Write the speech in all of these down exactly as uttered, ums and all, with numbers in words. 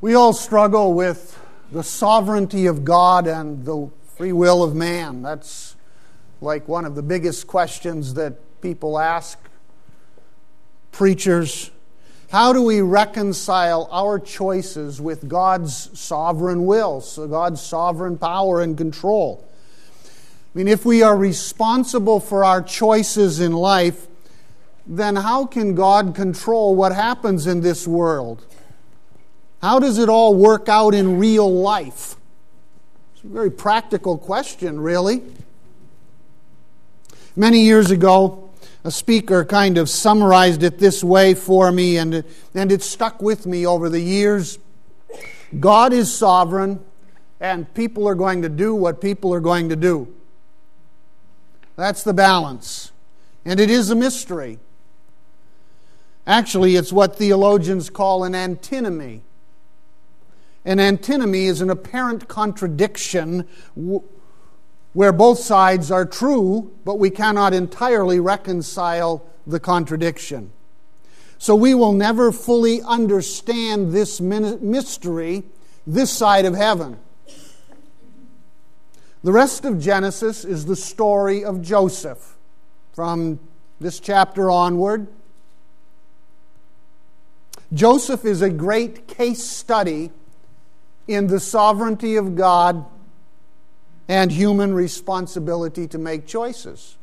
We all struggle with the sovereignty of God and the free will of man. That's like one of the biggest questions that people ask preachers. How do we reconcile our choices with God's sovereign will, so God's sovereign power and control? I mean, if we are responsible for our choices in life, then how can God control what happens in this world? How does it all work out in real life? It's a very practical question, really. Many years ago, a speaker kind of summarized it this way for me, and, and it stuck with me over the years. God is sovereign, and people are going to do what people are going to do. That's the balance. And it is a mystery. Actually, it's what theologians call an antinomy. An antinomy is an apparent contradiction where both sides are true, but we cannot entirely reconcile the contradiction. So we will never fully understand this mystery this side of heaven. The rest of Genesis is the story of Joseph. From this chapter onward, Joseph is a great case study in the sovereignty of God and human responsibility to make choices.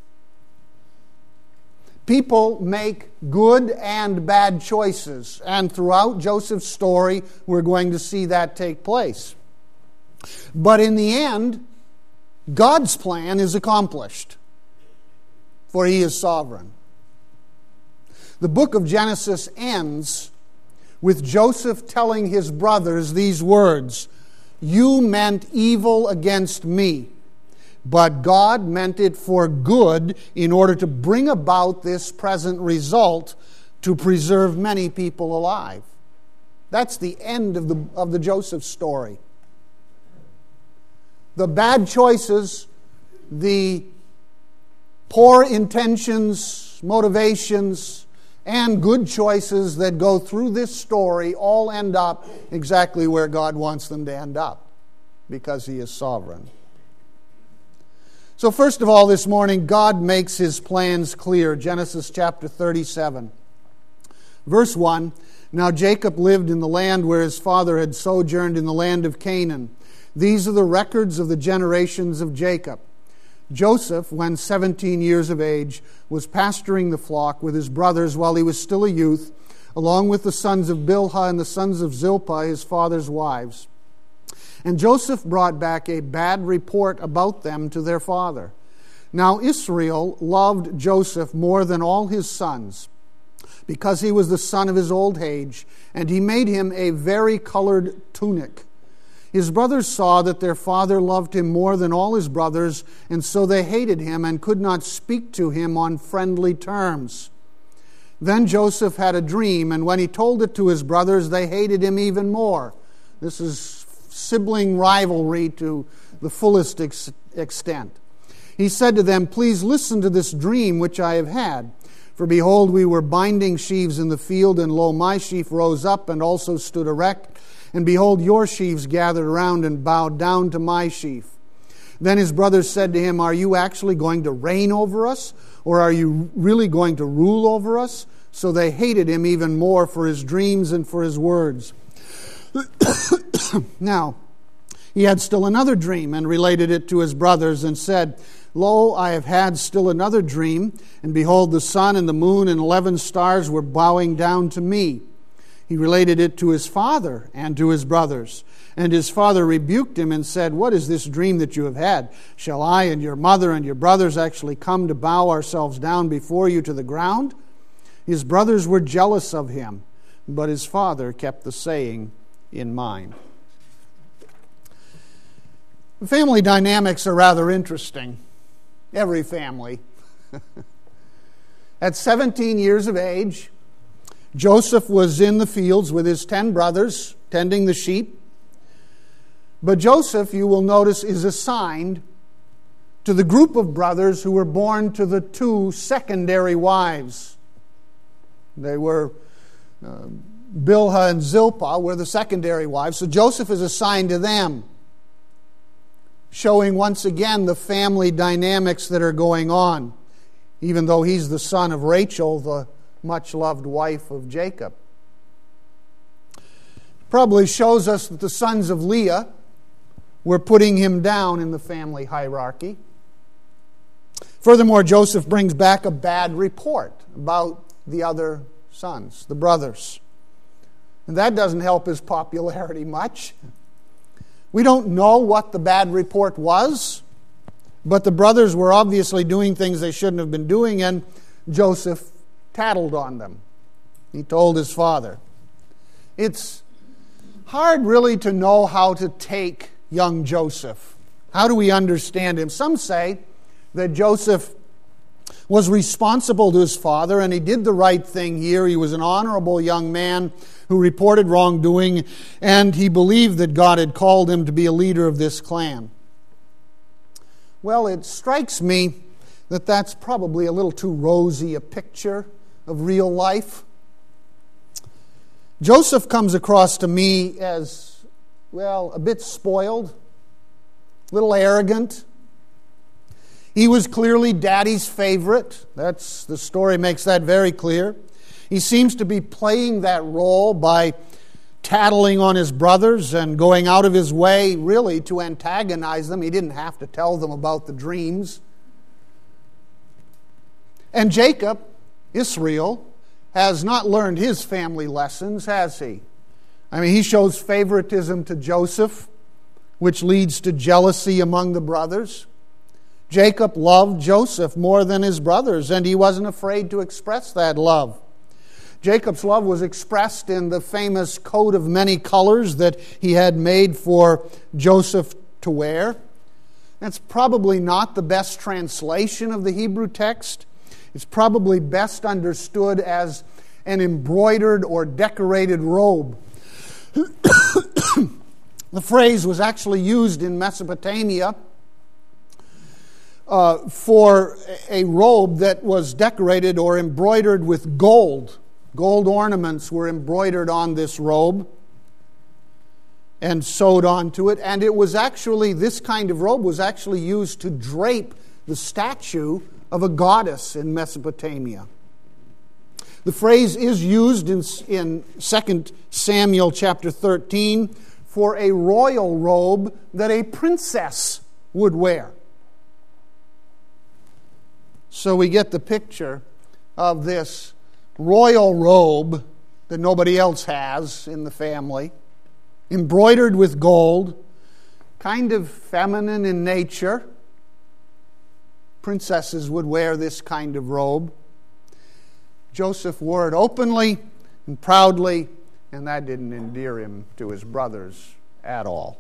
People make good and bad choices, and throughout Joseph's story, we're going to see that take place. But in the end, God's plan is accomplished, for He is sovereign. The book of Genesis ends with Joseph telling his brothers these words, "You meant evil against me, but God meant it for good in order to bring about this present result to preserve many people alive." That's the end of the, of the Joseph story. The bad choices, the poor intentions, motivations, and good choices that go through this story all end up exactly where God wants them to end up, because He is sovereign. So first of all this morning, God makes His plans clear. Genesis chapter thirty-seven. Verse one, "Now Jacob lived in the land where his father had sojourned, in the land of Canaan. These are the records of the generations of Jacob. Joseph, when seventeen years of age, was pasturing the flock with his brothers while he was still a youth, along with the sons of Bilhah and the sons of Zilpah, his father's wives. And Joseph brought back a bad report about them to their father. Now Israel loved Joseph more than all his sons, because he was the son of his old age, and he made him a vari-colored tunic. His brothers saw that their father loved him more than all his brothers, and so they hated him and could not speak to him on friendly terms. Then Joseph had a dream, and when he told it to his brothers, they hated him even more." This is sibling rivalry to the fullest ex- extent. "He said to them, 'Please listen to this dream which I have had. For behold, we were binding sheaves in the field, and lo, my sheaf rose up and also stood erect. And behold, your sheaves gathered around and bowed down to my sheaf.' Then his brothers said to him, 'Are you actually going to reign over us? Or are you really going to rule over us?' So they hated him even more for his dreams and for his words. Now, he had still another dream and related it to his brothers and said, 'Lo, I have had still another dream, and behold, the sun and the moon and eleven stars were bowing down to me.' He related it to his father and to his brothers. And his father rebuked him and said, 'What is this dream that you have had? Shall I and your mother and your brothers actually come to bow ourselves down before you to the ground?' His brothers were jealous of him, but his father kept the saying in mind." Family dynamics are rather interesting. Every family. At seventeen years of age, Joseph was in the fields with his ten brothers, tending the sheep. But Joseph, you will notice, is assigned to the group of brothers who were born to the two secondary wives. They were uh, Bilhah and Zilpah were the secondary wives, so Joseph is assigned to them, showing once again the family dynamics that are going on, even though he's the son of Rachel, the much-loved wife of Jacob. Probably shows us that the sons of Leah were putting him down in the family hierarchy. Furthermore, Joseph brings back a bad report about the other sons, the brothers. And that doesn't help his popularity much. We don't know what the bad report was, but the brothers were obviously doing things they shouldn't have been doing, and Joseph tattled on them. He told his father. It's hard really to know how to take young Joseph. How do we understand him? Some say that Joseph was responsible to his father and he did the right thing here. He was an honorable young man who reported wrongdoing, and he believed that God had called him to be a leader of this clan. Well, it strikes me that that's probably a little too rosy a picture of real life. Joseph comes across to me as, well, a bit spoiled, a little arrogant. He was clearly Daddy's favorite. That's, the story makes that very clear. He seems to be playing that role by tattling on his brothers and going out of his way, really, to antagonize them. He didn't have to tell them about the dreams. And Jacob, Israel, has not learned his family lessons, has he? I mean, he shows favoritism to Joseph, which leads to jealousy among the brothers. Jacob loved Joseph more than his brothers, and he wasn't afraid to express that love. Jacob's love was expressed in the famous coat of many colors that he had made for Joseph to wear. That's probably not the best translation of the Hebrew text. It's probably best understood as an embroidered or decorated robe. The phrase was actually used in Mesopotamia uh, for a robe that was decorated or embroidered with gold. Gold ornaments were embroidered on this robe and sewed onto it. And it was actually, this kind of robe was actually used to drape the statue of a goddess in Mesopotamia. The phrase is used in, in Second Samuel chapter thirteen for a royal robe that a princess would wear. So we get the picture of this royal robe that nobody else has in the family, embroidered with gold, kind of feminine in nature. Princesses would wear this kind of robe. Joseph wore it openly and proudly, and that didn't endear him to his brothers at all.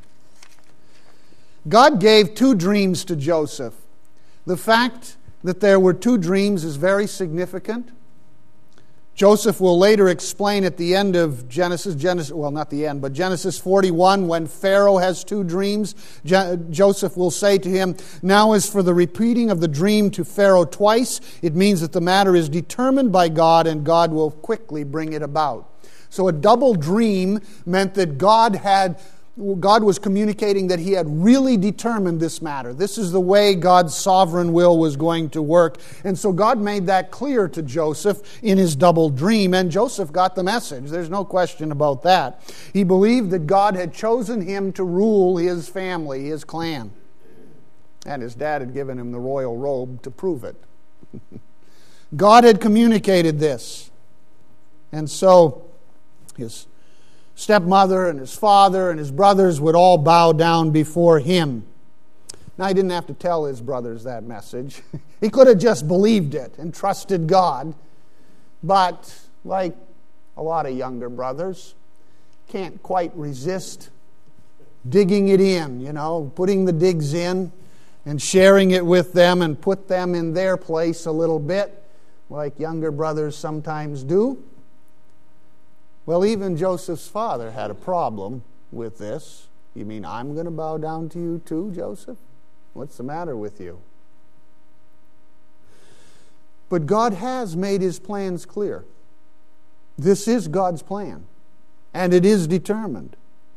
God gave two dreams to Joseph. The fact that there were two dreams is very significant. Joseph will later explain at the end of Genesis, Genesis, well, not the end, but Genesis forty-one, when Pharaoh has two dreams, Je- Joseph will say to him, "Now as for the repeating of the dream to Pharaoh twice, it means that the matter is determined by God, and God will quickly bring it about." So a double dream meant that God had God was communicating that He had really determined this matter. This is the way God's sovereign will was going to work. And so God made that clear to Joseph in his double dream, and Joseph got the message. There's no question about that. He believed that God had chosen him to rule his family, his clan. And his dad had given him the royal robe to prove it. God had communicated this. And so his stepmother and his father and his brothers would all bow down before him. Now, he didn't have to tell his brothers that message. He could have just believed it and trusted God. But, like a lot of younger brothers, can't quite resist digging it in, you know, putting the digs in and sharing it with them and put them in their place a little bit, like younger brothers sometimes do. Well, even Joseph's father had a problem with this. You mean I'm going to bow down to you too, Joseph? What's the matter with you? But God has made His plans clear. This is God's plan, and it is determined.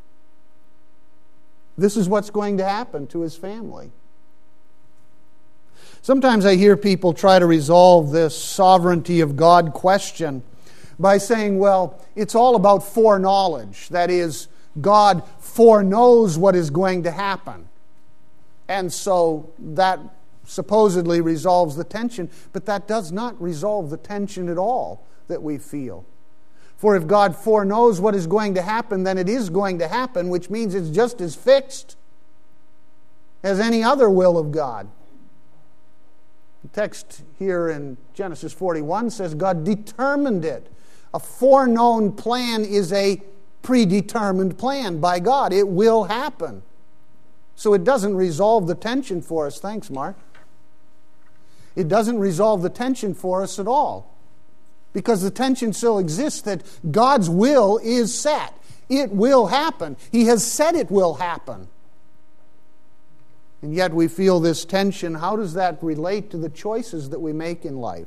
This is what's going to happen to his family. Sometimes I hear people try to resolve this sovereignty of God question by saying, well, it's all about foreknowledge. That is, God foreknows what is going to happen. And so that supposedly resolves the tension, but that does not resolve the tension at all that we feel. For if God foreknows what is going to happen, then it is going to happen, which means it's just as fixed as any other will of God. The text here in Genesis forty-one says God determined it. A foreknown plan is a predetermined plan by God. It will happen. So it doesn't resolve the tension for us. Thanks, Mark. It doesn't resolve the tension for us at all. Because the tension still exists that God's will is set. It will happen. He has said it will happen. And yet we feel this tension. How does that relate to the choices that we make in life?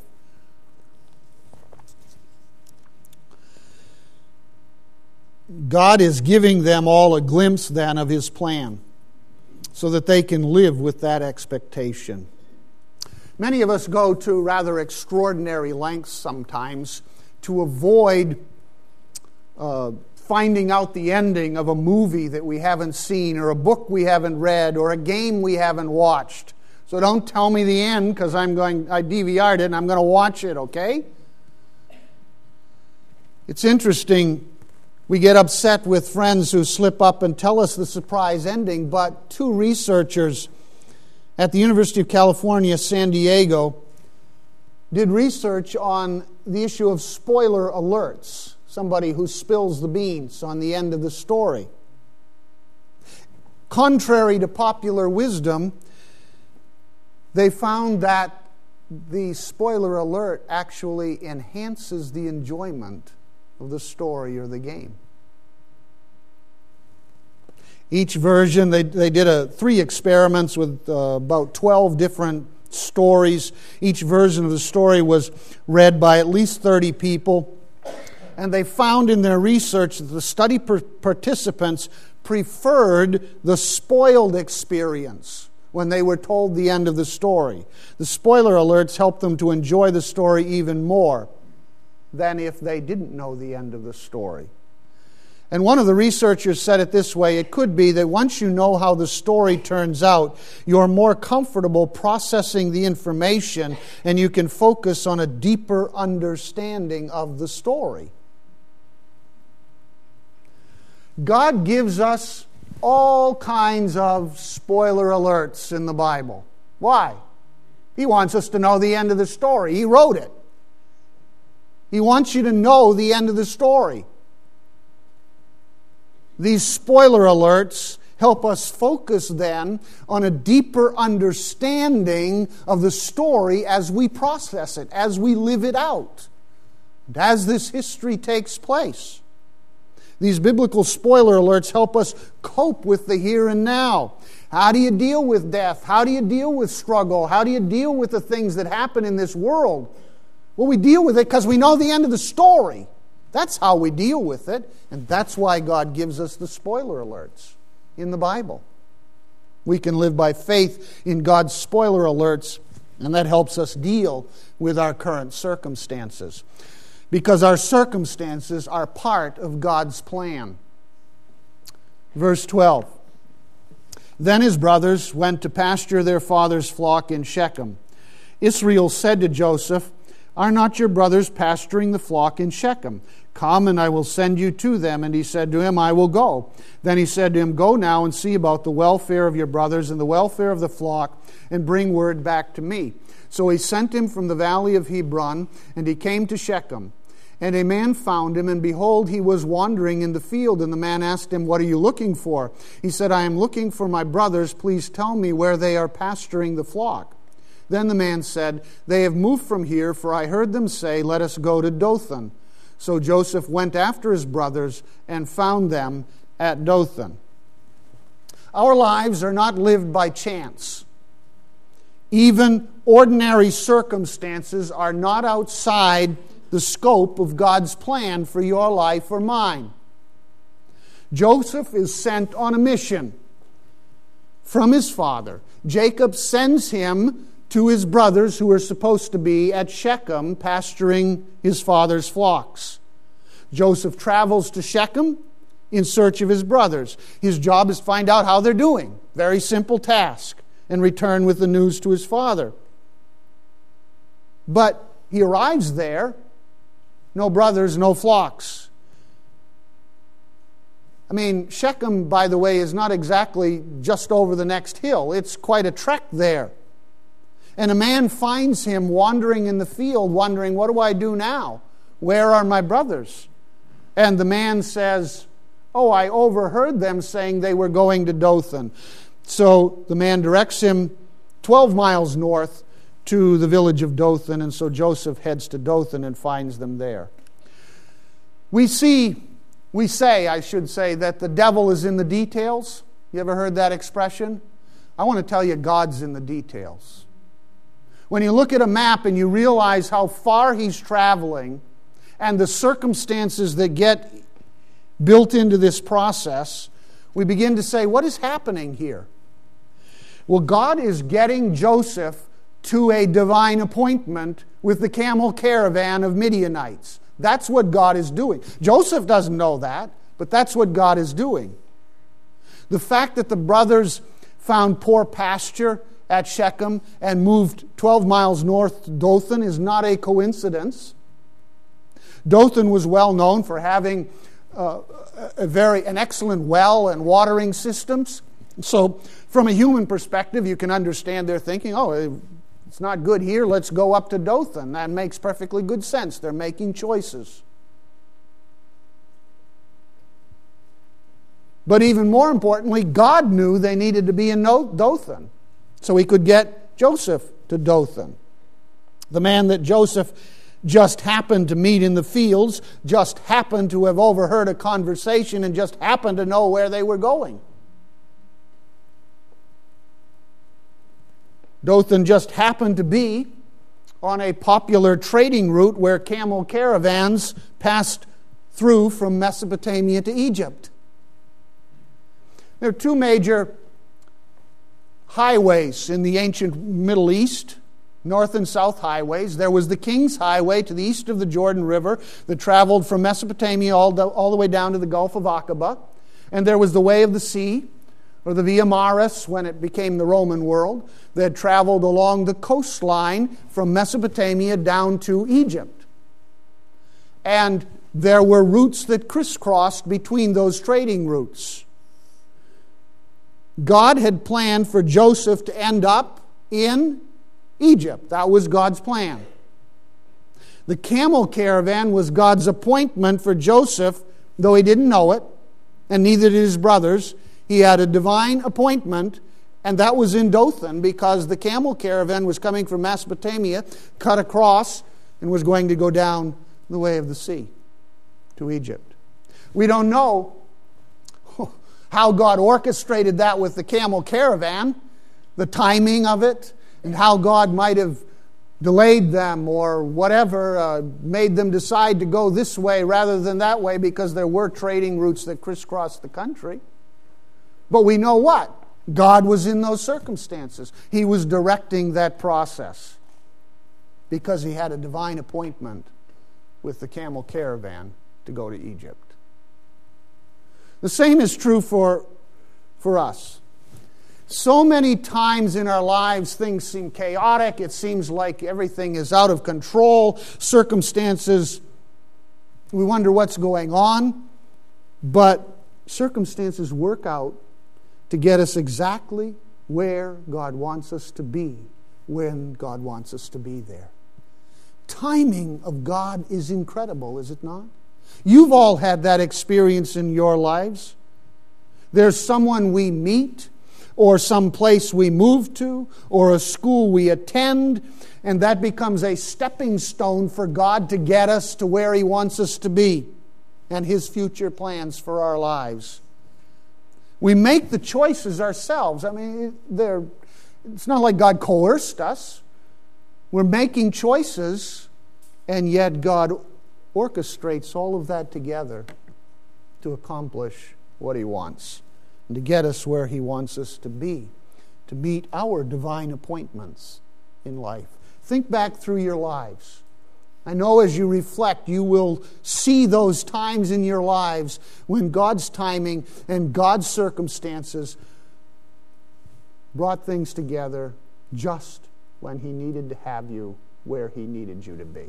God is giving them all a glimpse then of His plan so that they can live with that expectation. Many of us go to rather extraordinary lengths sometimes to avoid uh, finding out the ending of a movie that we haven't seen, or a book we haven't read, or a game we haven't watched. So don't tell me the end, because I'm going, I D V R'd it and I'm going to watch it, okay? It's interesting, we get upset with friends who slip up and tell us the surprise ending, but two researchers at the University of California, San Diego, did research on the issue of spoiler alerts. Somebody who spills the beans on the end of the story. Contrary to popular wisdom, they found that the spoiler alert actually enhances the enjoyment of the story or the game. Each version, they, they did a, three experiments with uh, about twelve different stories. Each version of the story was read by at least thirty people. And they found in their research that the study per- participants preferred the spoiled experience when they were told the end of the story. The spoiler alerts helped them to enjoy the story even more than if they didn't know the end of the story. And one of the researchers said it this way: it could be that once you know how the story turns out, you're more comfortable processing the information and you can focus on a deeper understanding of the story. God gives us all kinds of spoiler alerts in the Bible. Why? He wants us to know the end of the story. He wrote it. He wants you to know the end of the story. These spoiler alerts help us focus then on a deeper understanding of the story as we process it, as we live it out, and as this history takes place. These biblical spoiler alerts help us cope with the here and now. How do you deal with death? How do you deal with struggle? How do you deal with the things that happen in this world? Well, we deal with it because we know the end of the story. That's how we deal with it, and that's why God gives us the spoiler alerts in the Bible. We can live by faith in God's spoiler alerts, and that helps us deal with our current circumstances. Because our circumstances are part of God's plan. Verse twelve. Then his brothers went to pasture their father's flock in Shechem. Israel said to Joseph, "Are not your brothers pasturing the flock in Shechem? Come, and I will send you to them." And he said to him, "I will go." Then he said to him, "Go now and see about the welfare of your brothers and the welfare of the flock, and bring word back to me." So he sent him from the valley of Hebron, and he came to Shechem. And a man found him, and behold, he was wandering in the field. And the man asked him, "What are you looking for?" He said, "I am looking for my brothers. Please tell me where they are pasturing the flock." Then the man said, "They have moved from here, for I heard them say, 'Let us go to Dothan.'" So Joseph went after his brothers and found them at Dothan. Our lives are not lived by chance. Even ordinary circumstances are not outside the scope of God's plan for your life or mine. Joseph is sent on a mission from his father. Jacob sends him to his brothers who are supposed to be at Shechem pasturing his father's flocks. Joseph travels to Shechem in search of his brothers. His job is to find out how they're doing. Very simple task. And return with the news to his father. But he arrives there, no brothers, no flocks. I mean, Shechem, by the way, is not exactly just over the next hill. It's quite a trek there. And a man finds him wandering in the field, wondering, what do I do now? Where are my brothers? And the man says, oh, I overheard them saying they were going to Dothan. So the man directs him twelve miles north to the village of Dothan, and so Joseph heads to Dothan and finds them there. We see, we say, I should say, that the devil is in the details. You ever heard that expression? I want to tell you, God's in the details. When you look at a map and you realize how far he's traveling and the circumstances that get built into this process, we begin to say, what is happening here? Well, God is getting Joseph to a divine appointment with the camel caravan of Midianites. That's what God is doing. Joseph doesn't know that, but that's what God is doing. The fact that the brothers found poor pasture at Shechem and moved twelve miles north to Dothan is not a coincidence. Dothan was well known for having uh, a very an excellent well and watering systems. So from a human perspective, you can understand their thinking, oh, it's not good here, let's go up to Dothan. That makes perfectly good sense. They're making choices. But even more importantly, God knew they needed to be in Dothan, so he could get Joseph to Dothan. The man that Joseph just happened to meet in the fields, just happened to have overheard a conversation and just happened to know where they were going. Dothan just happened to be on a popular trading route where camel caravans passed through from Mesopotamia to Egypt. There are two major highways in the ancient Middle East, north and south highways. There was the King's Highway to the east of the Jordan River that traveled from Mesopotamia all, do, all the way down to the Gulf of Aqaba. And there was the Way of the Sea, or the Via Maris when it became the Roman world, that traveled along the coastline from Mesopotamia down to Egypt. And there were routes that crisscrossed between those trading routes. God had planned for Joseph to end up in Egypt. That was God's plan. The camel caravan was God's appointment for Joseph, though he didn't know it, and neither did his brothers. He had a divine appointment, and that was in Dothan because the camel caravan was coming from Mesopotamia, cut across, and was going to go down the Way of the Sea to Egypt. We don't know how God orchestrated that with the camel caravan, the timing of it, and how God might have delayed them or whatever, uh, made them decide to go this way rather than that way because there were trading routes that crisscrossed the country. But we know what? God was in those circumstances. He was directing that process because he had a divine appointment with the camel caravan to go to Egypt. The same is true for, for us. So many times in our lives, things seem chaotic. It seems like everything is out of control. Circumstances, we wonder what's going on. But circumstances work out to get us exactly where God wants us to be when God wants us to be there. Timing of God is incredible, is it not? You've all had that experience in your lives. There's someone we meet, or some place we move to, or a school we attend, and that becomes a stepping stone for God to get us to where he wants us to be and his future plans for our lives. We make the choices ourselves. I mean, they're, it's not like God coerced us. We're making choices And yet God orchestrates all of that together to accomplish what He wants and to get us where He wants us to be, to meet our divine appointments in life. Think back through your lives. I know as you reflect, you will see those times in your lives when God's timing and God's circumstances brought things together just when He needed to have you where He needed you to be.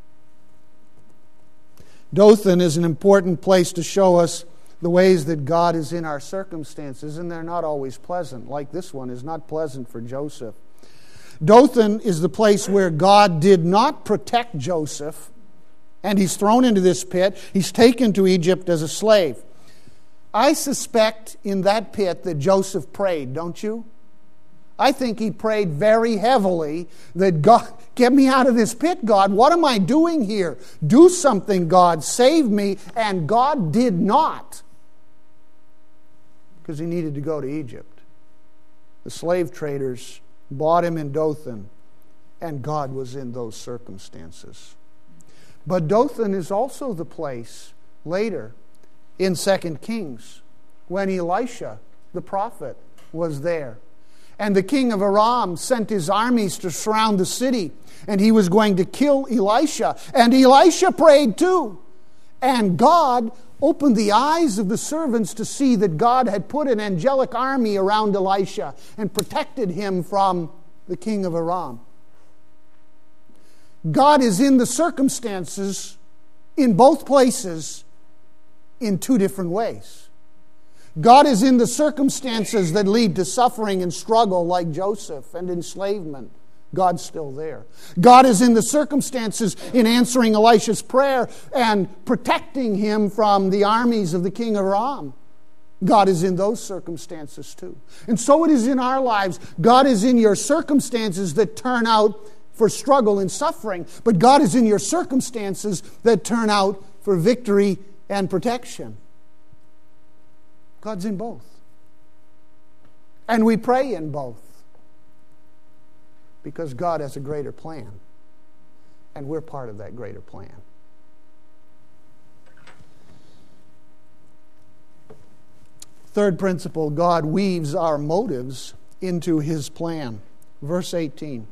Dothan is an important place to show us the ways that God is in our circumstances, and they're not always pleasant, like this one is not pleasant for Joseph. Dothan is the place where God did not protect Joseph, and he's thrown into this pit. He's taken to Egypt as a slave. I suspect in that pit that Joseph prayed, don't you? I think he prayed very heavily that God, get me out of this pit, God. What am I doing here? Do something, God. Save me. And God did not, because he needed to go to Egypt. The slave traders bought him in Dothan, and God was in those circumstances. But Dothan is also the place later in Second Kings when Elisha, the prophet, was there. And the king of Aram sent his armies to surround the city, and he was going to kill Elisha. And Elisha prayed too. And God opened the eyes of the servants to see that God had put an angelic army around Elisha and protected him from the king of Aram. God is in the circumstances in both places in two different ways. God is in the circumstances that lead to suffering and struggle like Joseph and enslavement. God's still there. God is in the circumstances in answering Elisha's prayer and protecting him from the armies of the king of Aram. God is in those circumstances too. And so it is in our lives. God is in your circumstances that turn out for struggle and suffering, but God is in your circumstances that turn out for victory and protection. God's in both. And we pray in both. Because God has a greater plan. And we're part of that greater plan. Third principle, God weaves our motives into His plan. Verse eighteen.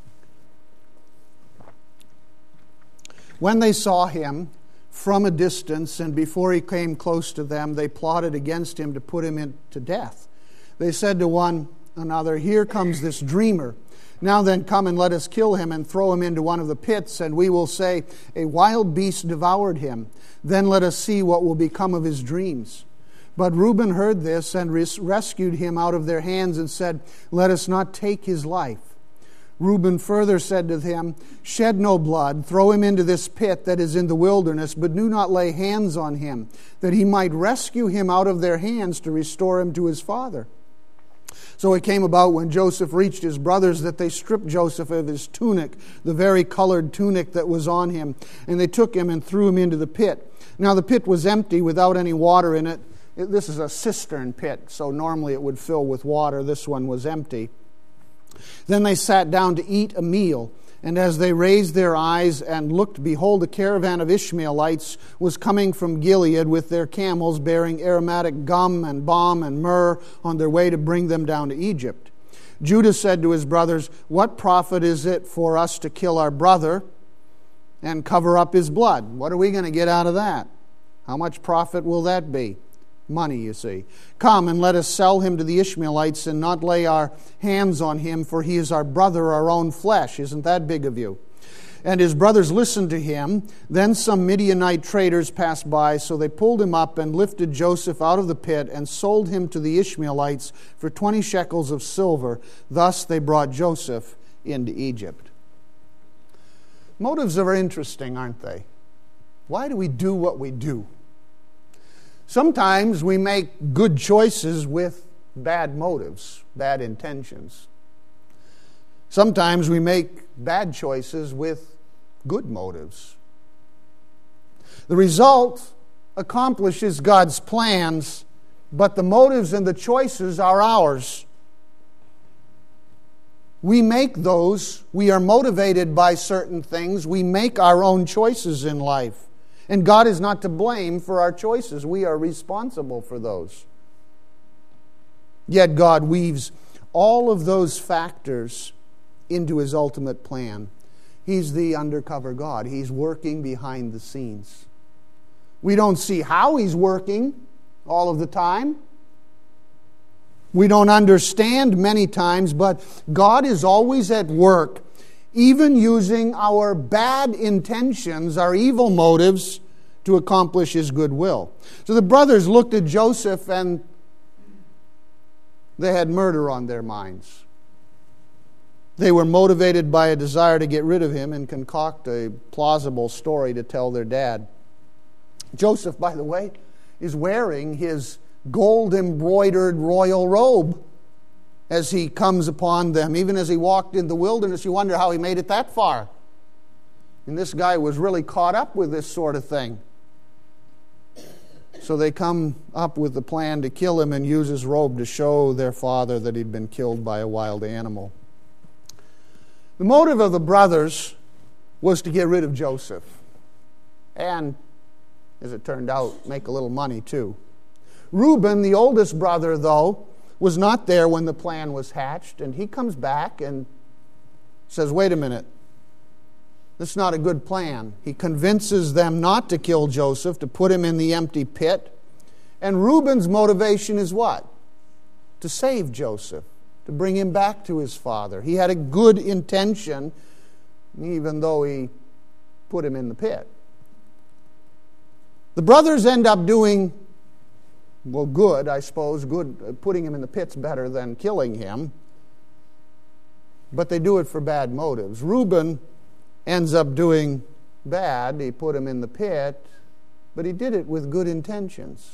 When they saw him from a distance, and before he came close to them, they plotted against him to put him in, to death. They said to one another, "Here comes this dreamer. Now then, come and let us kill him and throw him into one of the pits, and we will say, 'A wild beast devoured him.' Then let us see what will become of his dreams." But Reuben heard this and res- rescued him out of their hands and said, "Let us not take his life." Reuben further said to him, "Shed no blood, throw him into this pit that is in the wilderness, but do not lay hands on him, that he might rescue him out of their hands to restore him to his father." So it came about when Joseph reached his brothers that they stripped Joseph of his tunic, the very colored tunic that was on him, and they took him and threw him into the pit. Now the pit was empty without any water in it. This is a cistern pit, so normally it would fill with water. This one was empty. Then they sat down to eat a meal, and as they raised their eyes and looked, behold, a caravan of Ishmaelites was coming from Gilead with their camels bearing aromatic gum and balm and myrrh on their way to bring them down to Egypt. Judah said to his brothers, "What profit is it for us to kill our brother and cover up his blood? What are we going to get out of that? How much profit will that be?" Money, you see. "Come and let us sell him to the Ishmaelites and not lay our hands on him, for he is our brother, our own flesh." Isn't that big of you? And his brothers listened to him. Then some Midianite traders passed by, so they pulled him up and lifted Joseph out of the pit and sold him to the Ishmaelites for twenty shekels of silver. Thus they brought Joseph into Egypt. Motives are interesting, aren't they? Why do we do what we do? Sometimes we make good choices with bad motives, bad intentions. Sometimes we make bad choices with good motives. The result accomplishes God's plans, but the motives and the choices are ours. We make those. We are motivated by certain things. We make our own choices in life. And God is not to blame for our choices. We are responsible for those. Yet God weaves all of those factors into His ultimate plan. He's the undercover God. He's working behind the scenes. We don't see how He's working all of the time. We don't understand many times, but God is always at work, even using our bad intentions, our evil motives, to accomplish His good will. So the brothers looked at Joseph and they had murder on their minds. They were motivated by a desire to get rid of him and concoct a plausible story to tell their dad. Joseph, by the way, is wearing his gold-embroidered royal robe as he comes upon them. Even as he walked in the wilderness, you wonder how he made it that far. And this guy was really caught up with this sort of thing. So they come up with the plan to kill him and use his robe to show their father that he'd been killed by a wild animal. The motive of the brothers was to get rid of Joseph. And, as it turned out, make a little money too. Reuben, the oldest brother, though, was not there when the plan was hatched. And he comes back and says, wait a minute. This is not a good plan. He convinces them not to kill Joseph, to put him in the empty pit. And Reuben's motivation is what? To save Joseph, to bring him back to his father. He had a good intention, even though he put him in the pit. The brothers end up doing, well, good, I suppose. Good, putting him in the pit's better than killing him. But they do it for bad motives. Reuben ends up doing bad. He put him in the pit, but he did it with good intentions.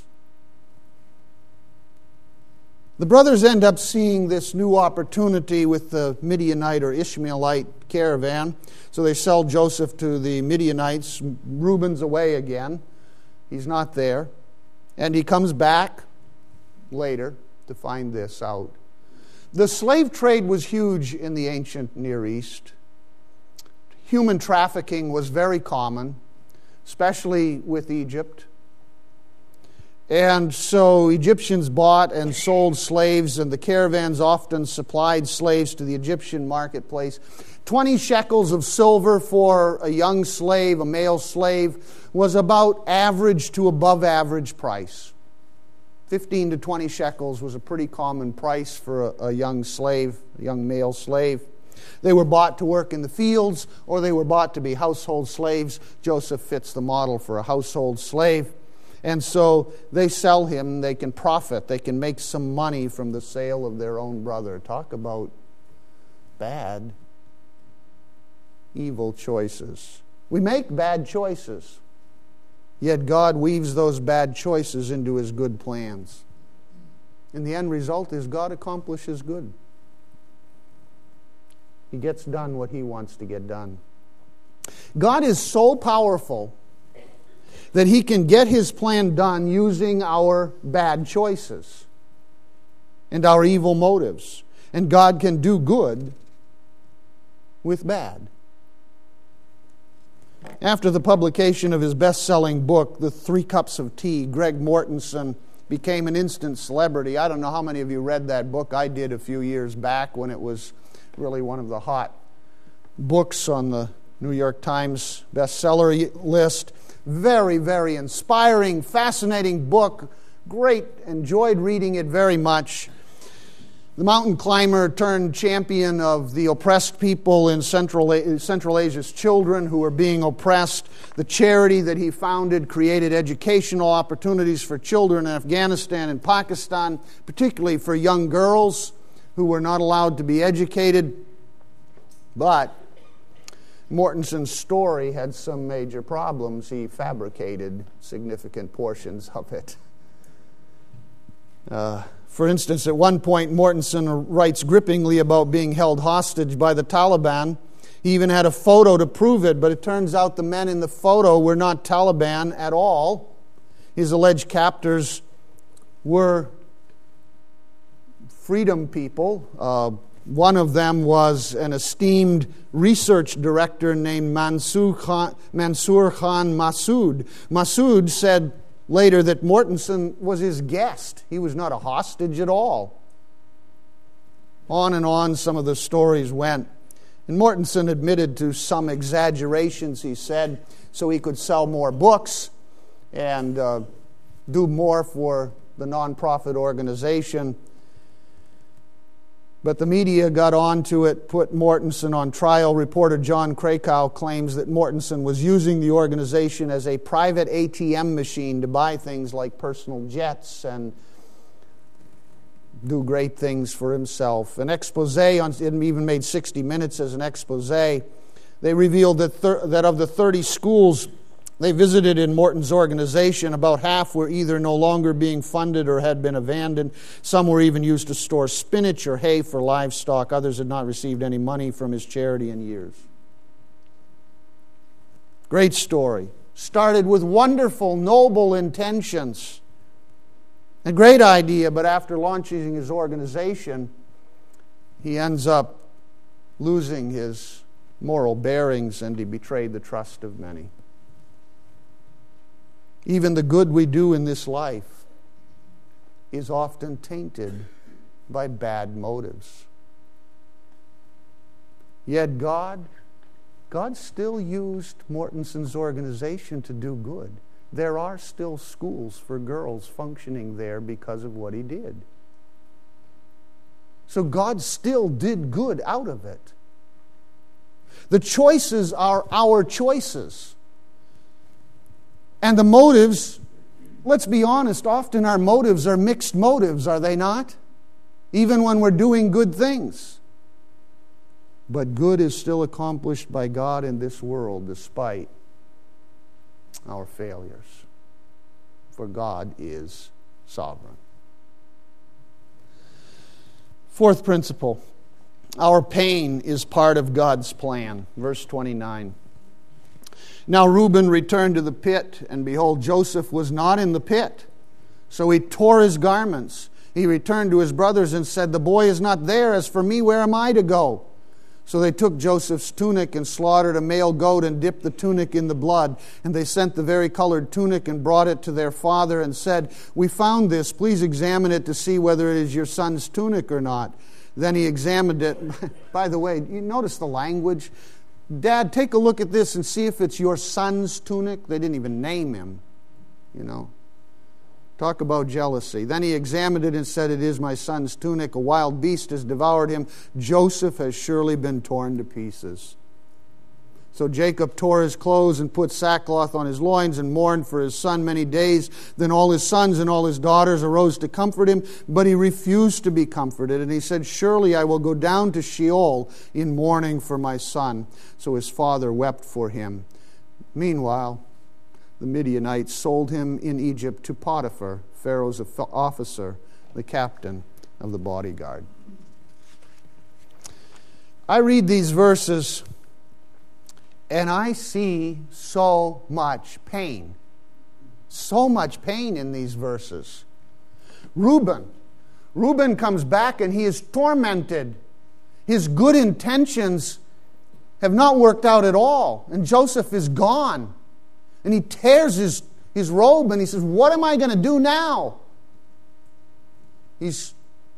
The brothers end up seeing this new opportunity with the Midianite or Ishmaelite caravan. So they sell Joseph to the Midianites. Reuben's away again. He's not there. And he comes back later to find this out. The slave trade was huge in the ancient Near East. Human trafficking was very common, especially with Egypt. And so Egyptians bought and sold slaves, and the caravans often supplied slaves to the Egyptian marketplace. Twenty shekels of silver for a young slave, a male slave, was about average to above average price. Fifteen to twenty shekels was a pretty common price for a, a young slave, a young male slave. They were bought to work in the fields, or they were bought to be household slaves. Joseph fits the model for a household slave. And so they sell him, they can profit, they can make some money from the sale of their own brother. Talk about bad, evil choices. We make bad choices, yet God weaves those bad choices into His good plans. And the end result is God accomplishes good. He gets done what He wants to get done. God is so powerful that He can get His plan done using our bad choices and our evil motives. And God can do good with bad. After the publication of his best-selling book, The Three Cups of Tea, Greg Mortensen became an instant celebrity. I don't know how many of you read that book. I did a few years back when it was really one of the hot books on the New York Times bestseller list. Very, very inspiring, fascinating book. Great, enjoyed reading it very much. The mountain climber turned champion of the oppressed people in Central, Central Asia's children who were being oppressed. The charity that he founded created educational opportunities for children in Afghanistan and Pakistan, particularly for young girls who were not allowed to be educated. But Mortensen's story had some major problems. He fabricated significant portions of it. Uh, for instance, at one point, Mortensen writes grippingly about being held hostage by the Taliban. He even had a photo to prove it, but it turns out the men in the photo were not Taliban at all. His alleged captors were freedom people, uh, One of them was an esteemed research director named Mansour Khan, Mansour Khan Massoud. Massoud said later that Mortenson was his guest. He was not a hostage at all. On and on some of the stories went. And Mortenson admitted to some exaggerations, he said, so he could sell more books and uh, do more for the nonprofit organization. But the media got onto it, put Mortenson on trial. Reporter John Krakow claims that Mortenson was using the organization as a private A T M machine to buy things like personal jets and do great things for himself. An expose on it even made sixty minutes as an expose. They revealed that thir- that of the thirty schools they visited in Morton's organization, about half were either no longer being funded or had been abandoned. Some were even used to store spinach or hay for livestock. Others had not received any money from his charity in years. Great story. Started with wonderful, noble intentions. A great idea, but after launching his organization, he ends up losing his moral bearings and he betrayed the trust of many. Even the good we do in this life is often tainted by bad motives. Yet God, God still used Mortenson's organization to do good. There are still schools for girls functioning there because of what he did. So God still did good out of it. The choices are our choices. And the motives, let's be honest, often our motives are mixed motives, are they not? Even when we're doing good things. But good is still accomplished by God in this world despite our failures. For God is sovereign. Fourth principle, our pain is part of God's plan. Verse twenty-nine. Now Reuben returned to the pit, and behold, Joseph was not in the pit. So he tore his garments. He returned to his brothers and said, "The boy is not there. As for me, where am I to go?" So they took Joseph's tunic and slaughtered a male goat and dipped the tunic in the blood. And they sent the varicolored tunic and brought it to their father and said, "We found this. Please examine it to see whether it is your son's tunic or not." Then he examined it. By the way, you notice the language? "Dad, take a look at this and see if it's your son's tunic." They didn't even name him, you know. Talk about jealousy. Then he examined it and said, "It is my son's tunic. A wild beast has devoured him. Joseph has surely been torn to pieces." So Jacob tore his clothes and put sackcloth on his loins and mourned for his son many days. Then all his sons and all his daughters arose to comfort him, but he refused to be comforted. And he said, "Surely I will go down to Sheol in mourning for my son." So his father wept for him. Meanwhile, the Midianites sold him in Egypt to Potiphar, Pharaoh's officer, the captain of the bodyguard. I read these verses and I see so much pain. So much pain in these verses. Reuben. Reuben comes back and he is tormented. His good intentions have not worked out at all. And Joseph is gone. And he tears his, his robe and he says, "What am I going to do now?" He's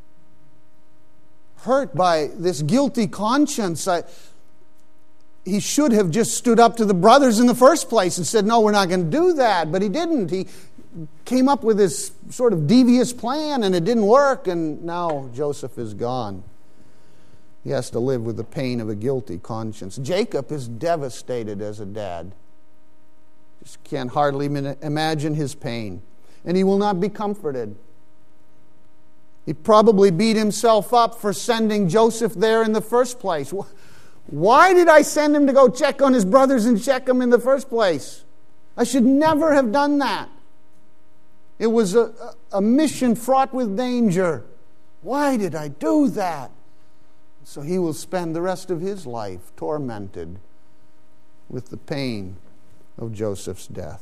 hurt by this guilty conscience. I, he should have just stood up to the brothers in the first place and said, "No, we're not going to do that." But he didn't. He came up with this sort of devious plan and it didn't work. And now Joseph is gone. He has to live with the pain of a guilty conscience. Jacob is devastated as a dad. Just can't hardly imagine his pain. And he will not be comforted. He probably beat himself up for sending Joseph there in the first place. Why did I send him to go check on his brothers in Shechem in the first place? I should never have done that. It was a, a mission fraught with danger. Why did I do that? So he will spend the rest of his life tormented with the pain of Joseph's death.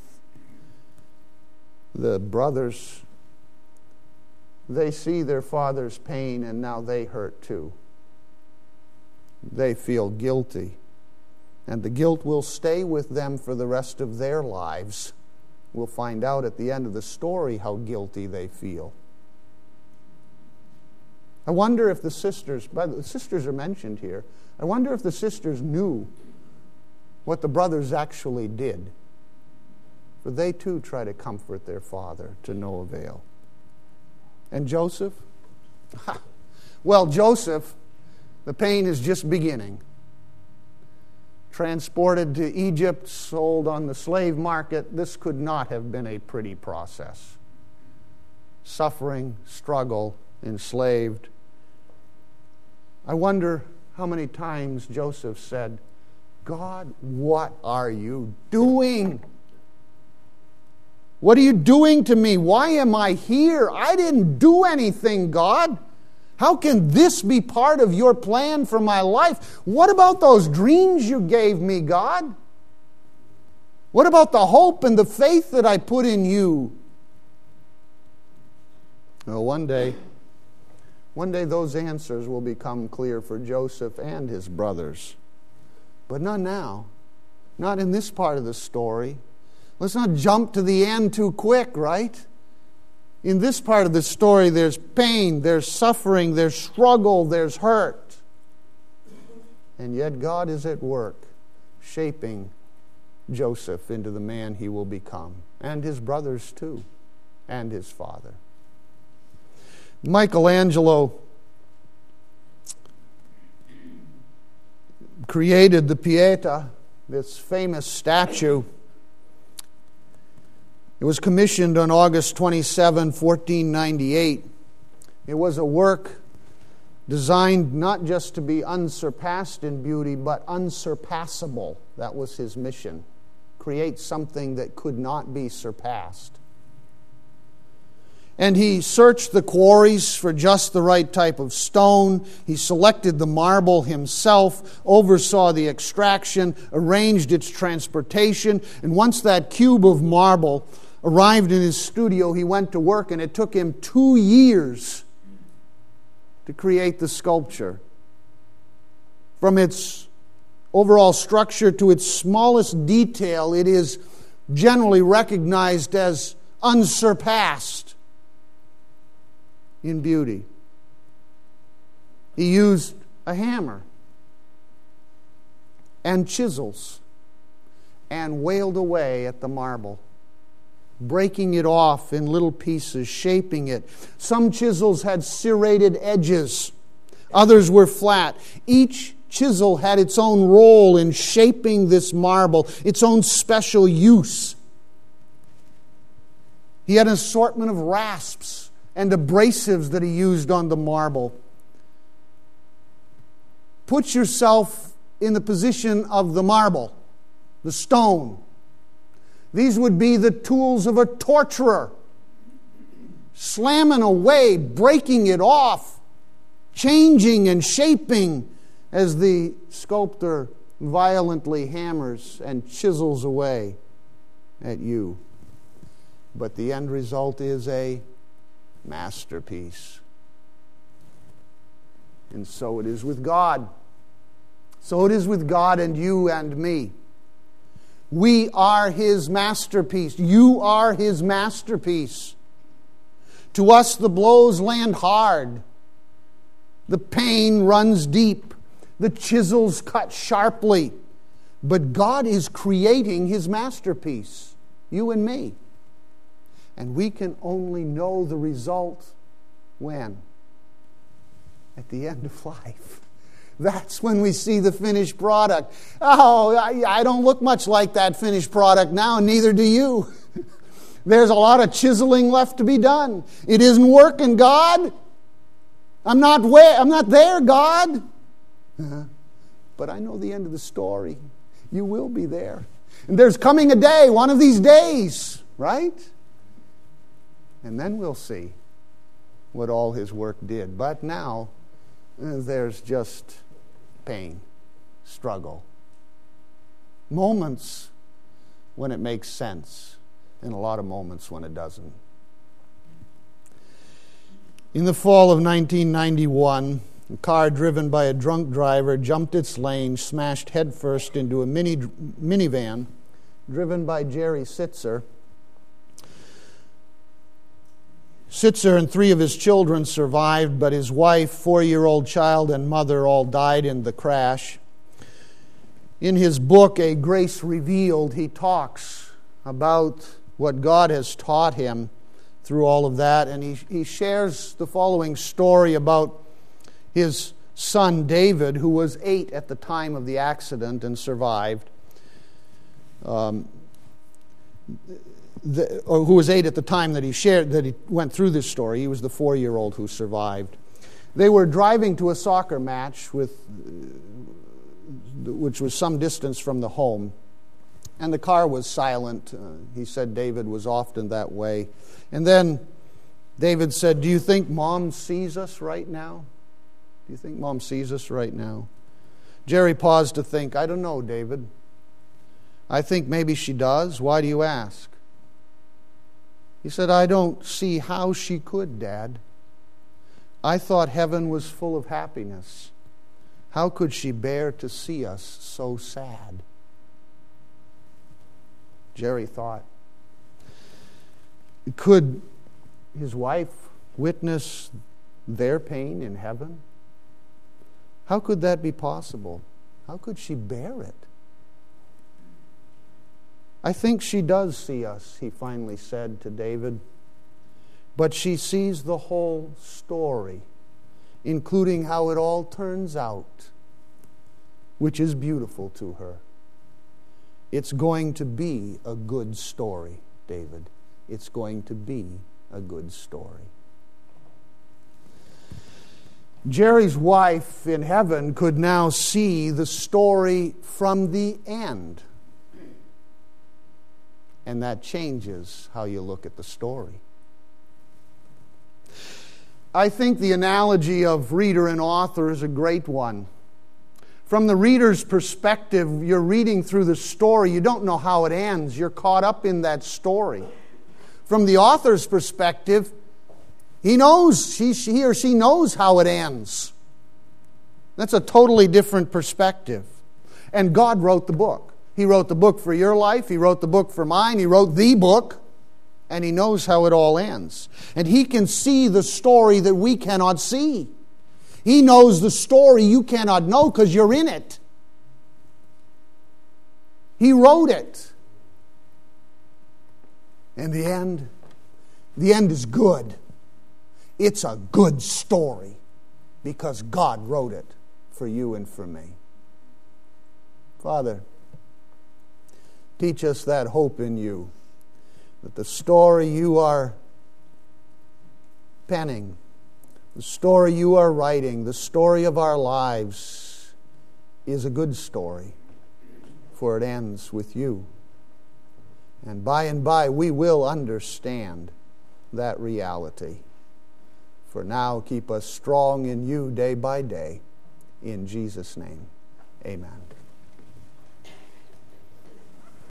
The brothers, they see their father's pain and now they hurt too. they feel guilty. And the guilt will stay with them for the rest of their lives. We'll find out at the end of the story how guilty they feel. I wonder if the sisters, by the sisters are mentioned here, I wonder if the sisters knew what the brothers actually did. For they too try to comfort their father to no avail. And Joseph? Well, Joseph, the pain is just beginning. Transported to Egypt, sold on the slave market, this could not have been a pretty process. Suffering, struggle, enslaved. I wonder how many times Joseph said, God, what are you doing? What are you doing to me? Why am I here? I didn't do anything, God. How can this be part of your plan for my life? What about those dreams you gave me, God? What about the hope and the faith that I put in you? Well, one day, one day those answers will become clear for Joseph and his brothers. But not now. Not in this part of the story. Let's not jump to the end too quick, right? In this part of the story, there's pain, there's suffering, there's struggle, there's hurt. And yet God is at work, shaping Joseph into the man he will become, and his brothers too, and his father. Michelangelo created the Pietà, this famous statue. It was commissioned on August twenty-seventh, fourteen ninety-eight. It was a work designed not just to be unsurpassed in beauty, but unsurpassable. That was his mission. Create something that could not be surpassed. And he searched the quarries for just the right type of stone. He selected the marble himself, oversaw the extraction, arranged its transportation. And once that cube of marble arrived in his studio, he went to work, and it took him two years to create the sculpture. From its overall structure to its smallest detail, it is generally recognized as unsurpassed in beauty. He used a hammer and chisels and wailed away at the marble, breaking it off in little pieces, shaping it. Some chisels had serrated edges. Others were flat. Each chisel had its own role in shaping this marble, its own special use. He had an assortment of rasps and abrasives that he used on the marble. Put yourself in the position of the marble, the stone. These would be the tools of a torturer, slamming away, breaking it off, changing and shaping as the sculptor violently hammers and chisels away at you. But the end result is a masterpiece. And so it is with God. So it is with God and you and me. We are His masterpiece. You are His masterpiece. To us, the blows land hard. The pain runs deep. The chisels cut sharply. But God is creating His masterpiece, you and me. And we can only know the result when? At the end of life. That's when we see the finished product. Oh, I, I don't look much like that finished product now, neither do you. There's a lot of chiseling left to be done. It isn't working, God. I'm not where, I'm not there, God. Uh-huh. But I know the end of the story. You will be there. And there's coming a day, one of these days, right? And then we'll see what all His work did. But now, uh, there's just pain, struggle. Moments when it makes sense, and a lot of moments when it doesn't. In the fall of nineteen ninety-one, A car driven by a drunk driver jumped its lane, smashed headfirst into a mini minivan driven by Jerry Sitzer. Sitzer and three of his children survived, but his wife, four-year-old child, and mother all died in the crash. In his book, A Grace Revealed, he talks about what God has taught him through all of that, and he, he shares the following story about his son David, who was eight at the time of the accident and survived. Um, the, or who was eight at the time that he shared that he went through this story. He was the four-year-old who survived. They were driving to a soccer match with, which was some distance from the home, and the car was silent. Uh, he said David was often that way. And then David said, "Do you think Mom sees us right now? Do you think Mom sees us right now?" Jerry paused to think. "I don't know, David. I think maybe she does. Why do you ask?" He said, "I don't see how she could, Dad. I thought heaven was full of happiness. How could she bear to see us so sad?" Jerry thought, could his wife witness their pain in heaven? How could that be possible? How could she bear it? "I think she does see us," he finally said to David. "But she sees the whole story, including how it all turns out, which is beautiful to her. It's going to be a good story, David. It's going to be a good story." Jerry's wife in heaven could now see the story from the end. And that changes how you look at the story. I think the analogy of reader and author is a great one. From the reader's perspective, you're reading through the story. You don't know how it ends. You're caught up in that story. From the author's perspective, he knows, he, he or she knows how it ends. That's a totally different perspective. And God wrote the book. He wrote the book for your life. He wrote the book for mine. He wrote the book. And He knows how it all ends. And He can see the story that we cannot see. He knows the story you cannot know because you're in it. He wrote it. And the end, the end is good. It's a good story because God wrote it for you and for me. Father, teach us that hope in You, that the story You are penning, the story You are writing, the story of our lives is a good story, for it ends with You. And by and by we will understand that reality. For now, keep us strong in You day by day. In Jesus' name, amen.